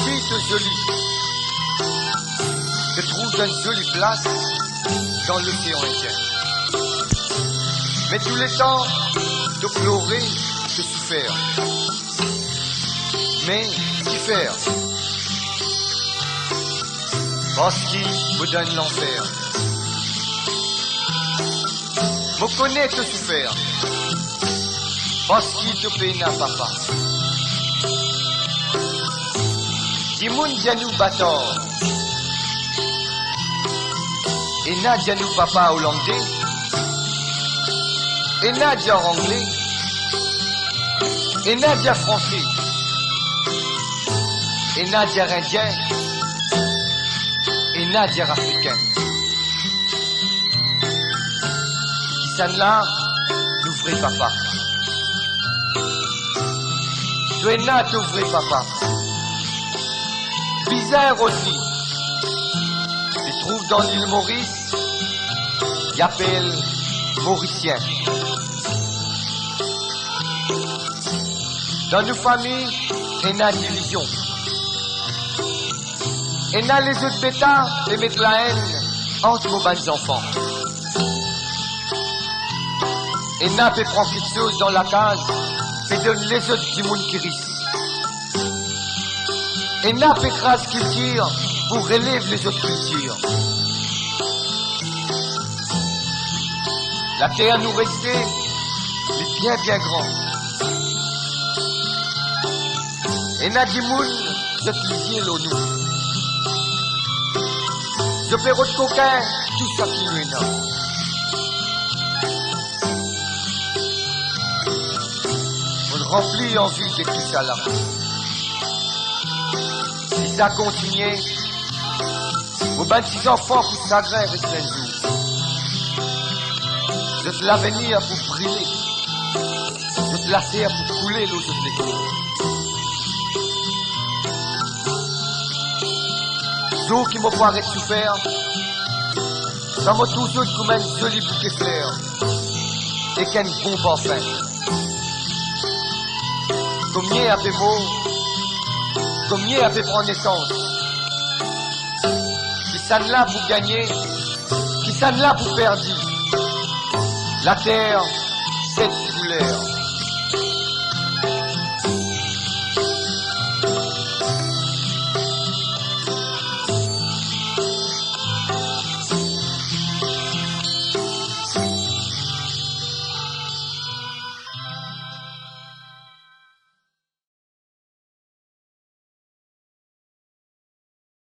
aussi de joli, te trouve une jolie place dans l'océan Indien. Mais tous les temps de pleurer, de souffrir. Mais qu'y faire? Parce qu'il me donne l'enfer. Me connaît te souffrir. Parce qu'il te peine à papa. Dimoun Dianou Bator. Et na Dianou papa hollandais. Et na dia anglais. Et na dia français. Et na dia indien. Et na dia africain. Qui s'en là, l'ouvrir papa. Tu es na t'ouvrir papa. Bizarre aussi. Tu trouves dans l'île Maurice, il appelle Mauricien. Dans nos familles, il y a division. Il y a les autres bêtas et mettre la haine entre nos bonnes enfants. Il y a fait prendre quelque chose dans la case et donne les autres du monde qui risque. Il y a fait crasse culture pour relève les autres cultures. La terre nous restait, mais bien bien grand. Et n'a dit moun, je te l'eau nous. Je fais de coquin, tout ça qui nous est là. On remplit en vue de tout ça là. Si ça continuait, vos 26 enfants pour s'agréer avec les jours. Je te l'avenir pour briller. Je te la terre pour couler l'eau de l'écho. Jour qui me paraît souffert, ça m'a toujours comme un joli bouquet de fleurs et qu'un bon parfum. Combien a fait mot, combien a fait prendre naissance. Qui s'en là pour gagner, qui s'en là pour perdre. La terre, c'est